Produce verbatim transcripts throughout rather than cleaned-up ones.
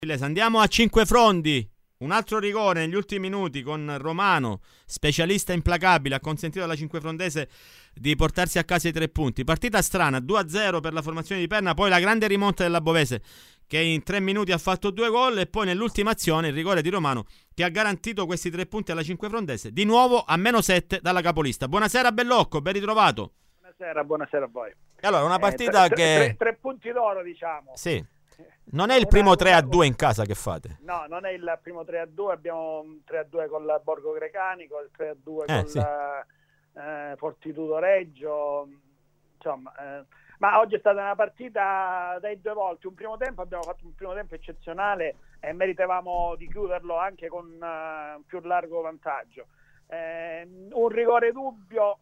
Andiamo a Cinquefrondi, un altro rigore negli ultimi minuti con Romano, specialista implacabile, ha consentito alla Cinquefrondese di portarsi a casa i tre punti. Partita strana, due a zero per la formazione di Perna, poi la grande rimonta della Bovese che in tre minuti ha fatto due gol e poi nell'ultima azione il rigore di Romano che ha garantito questi tre punti alla Cinquefrondese, di nuovo a meno sette dalla capolista. Buonasera Bellocco, ben ritrovato. Buonasera, buonasera a voi. Allora, una partita eh, tre, che... Tre, tre punti d'oro, diciamo. Sì. Non è il primo tre a due in casa che fate? No, non è il primo tre a due, abbiamo un tre a due con la Borgo Grecanico, il tre a due eh, con sì. la eh, Fortitudo Reggio, insomma, eh, ma oggi è stata una partita dai due volti. Un primo tempo, abbiamo fatto un primo tempo eccezionale e meritavamo di chiuderlo anche con uh, un più largo vantaggio. Eh, un rigore dubbio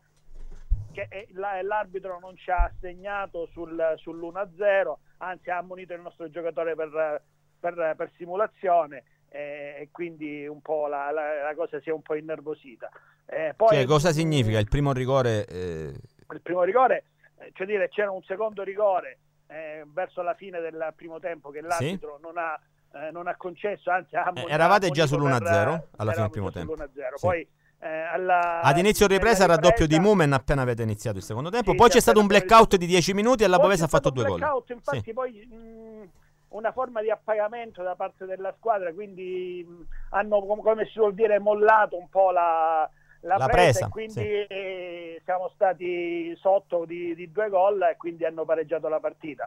che l'arbitro non ci ha assegnato sul, sull'uno a zero, anzi ha ammonito il nostro giocatore per, per, per simulazione e, e quindi un po' la, la, la cosa si è un po' innervosita. Eh, poi, cioè, cosa significa il primo rigore? Eh... Il primo rigore, cioè dire, c'era un secondo rigore eh, verso la fine del primo tempo che l'arbitro sì? non ha eh, non ha concesso, anzi ha ammonito, eh, eravate già sull'uno a zero alla fine del primo tempo. Sì. Poi Eh, alla, ad inizio ripresa il raddoppio di Mumen appena avete iniziato il secondo tempo, sì, poi c'è stato un blackout di dieci minuti e la Bovese ha fatto due gol. Infatti sì. Poi mh, una forma di appagamento da parte della squadra, quindi mh, hanno, come si vuol dire, mollato un po' la, la, la presa, presa e quindi sì. eh, siamo stati sotto di, di due gol e quindi hanno pareggiato la partita.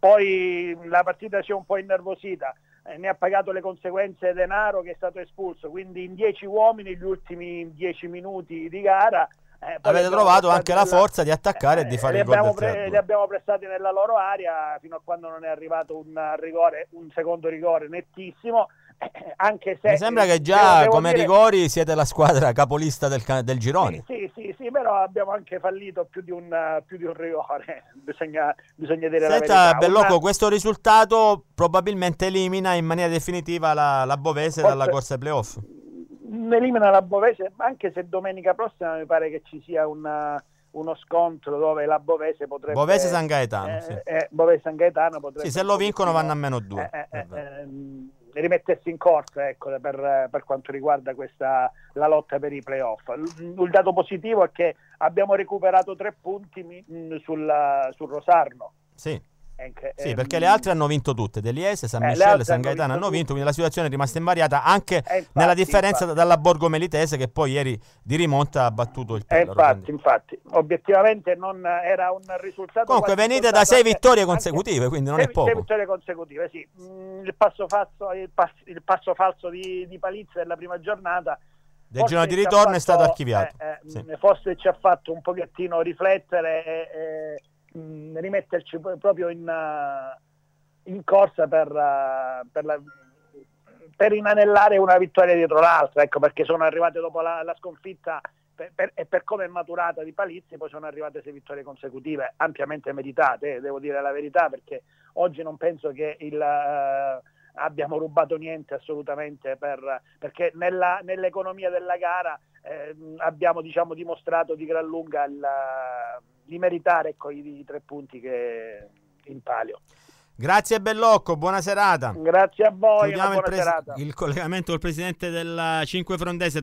Poi la partita si è un po' innervosita, ne ha pagato le conseguenze Denaro che è stato espulso, quindi in dieci uomini gli ultimi dieci minuti di gara eh, avete trovato anche la forza di attaccare eh, e di fare eh, il gol del tre a due. Li abbiamo prestati nella loro area fino a quando non è arrivato un rigore, un secondo rigore nettissimo, eh, anche se mi sembra che già devo come dire, rigori siete la squadra capolista del, del girone. Sì, sì, sì, sì, però abbiamo anche fallito più di un, più di un rigore, bisogna, bisogna dire Senta, la verità. Bellocco, una... questo risultato probabilmente elimina in maniera definitiva la, la Bovese Forse... dalla corsa ai playoff. Elimina la Bovese, anche se domenica prossima mi pare che ci sia una, uno scontro dove la Bovese potrebbe Bovese San Gaetano, eh, sì. eh, Bovese San Gaetano potrebbe, sì, se lo vincono vanno a meno due. Eh, eh, eh, rimettersi in corsa, ecco, per, per quanto riguarda questa la lotta per i playoff. Il, il dato positivo è che abbiamo recuperato tre punti mh, sul, sul Rosarno. Sì. Anche, sì, ehm, perché le altre hanno vinto tutte, Deliese, San eh, Michele, San Gaetano hanno hanno vinto, vinto, quindi la situazione è rimasta invariata anche eh, infatti, nella differenza infatti. dalla Borgo Melitese che poi ieri di rimonta ha battuto il eh, Pellaro. infatti, infatti, obiettivamente non era un risultato. Comunque venite da sei vittorie consecutive, quindi non sei, è poco. Sei vittorie consecutive, sì. Mm, il passo falso, il passo, il passo falso di, di Palizia della prima giornata del girone di ritorno fatto, è stato archiviato. Eh, eh, sì. Forse ci ha fatto un pochettino riflettere e, e mh, rimetterci proprio in, uh, in corsa per, uh, per, la, per inanellare una vittoria dietro l'altra, ecco, perché sono arrivate dopo la, la sconfitta per, per, e per come è maturata di Palizzi, poi sono arrivate sei vittorie consecutive ampiamente meritate, eh, devo dire la verità, perché oggi non penso che il... Uh, abbiamo rubato niente assolutamente, per, perché nella, nell'economia della gara eh, abbiamo, diciamo, dimostrato di gran lunga il, di meritare, ecco, i, i tre punti che in palio. Grazie Bellocco, buona serata. Grazie a voi, Chiudiamo una buona il, pres- serata. il collegamento col presidente della Cinquefrondese.